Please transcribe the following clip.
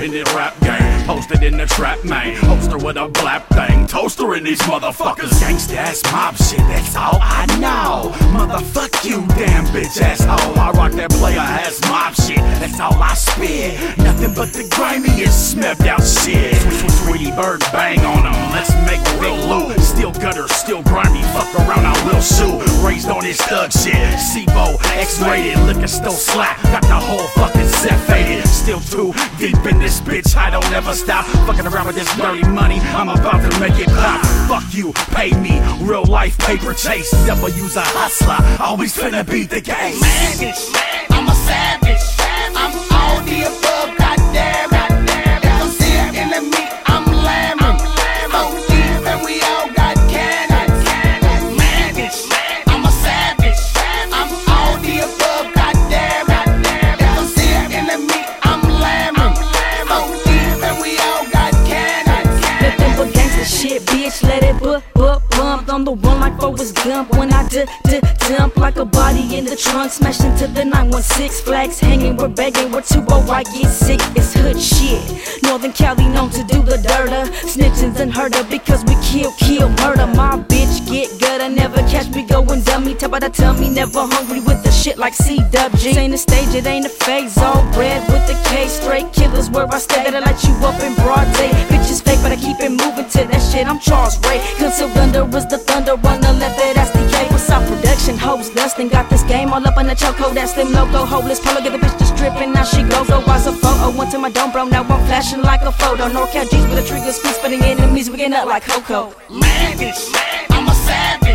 minute rap game, posted in the trap, man. Holster with a blap thing, toaster in these motherfuckers. Gangsta ass mob shit, that's all I know. Motherfuck you, damn bitch asshole. I rock that player ass mob shit, that's all I spit. Nothing but the grimiest smebbed out shit. Sweetie bird bang on them, let's make big loot. Still gutter, still grimy, fuck around I will shoot. Raised on this thug shit, SIBO, X-rated, liquor store slap. Got the whole fucking set faded. Still too deep in this bitch, I don't ever stop. Fucking around with this dirty money, I'm about to make it pop. Fuck you, pay me, real life paper chase. W's a hustler, always finna beat the game. Man, I'm a savage, I'm all the above, goddamn. If I'm seeing enemy, I'm lambing. So deep and we all got cannons. Man, I'm a savage, I'm all the above, goddamn. If I'm seeing enemy, I'm lambing. So deep and we all got cannons. Nothing but gangsta shit, bitch, let it bump. I'm the one like Forrest Gump when I dump like a body in the trunk, smashed into the 916. Flags hanging, we're begging, we're too old, I get sick. It's hood shit. Northern Cali known to do the dirter. Snitching's unheard of because we kill, murder. My bitch get gutter, never catch me going dummy. Top of the tummy, never hungry with the shit like CWG. It ain't a stage, it ain't a phase. All bred with the K, straight killers where I stay. Gotta light you up in broad day. Bitches fake, but I keep it moving to that shit. I'm Charles Ray. Concealed thunder is the thunder, run the left, that's the K. What's up, production? Hoes dustin', got this game all up in the chokehold. That slim logo, hopeless polo, get the bitch just drippin'. Now she goes, oh, why's a photo? Went to my dome, bro, now I'm flashing like a photo. NorCal G's with a trigger, squeeze, spitting enemies, we get up like Coco. Man, I'm a savage.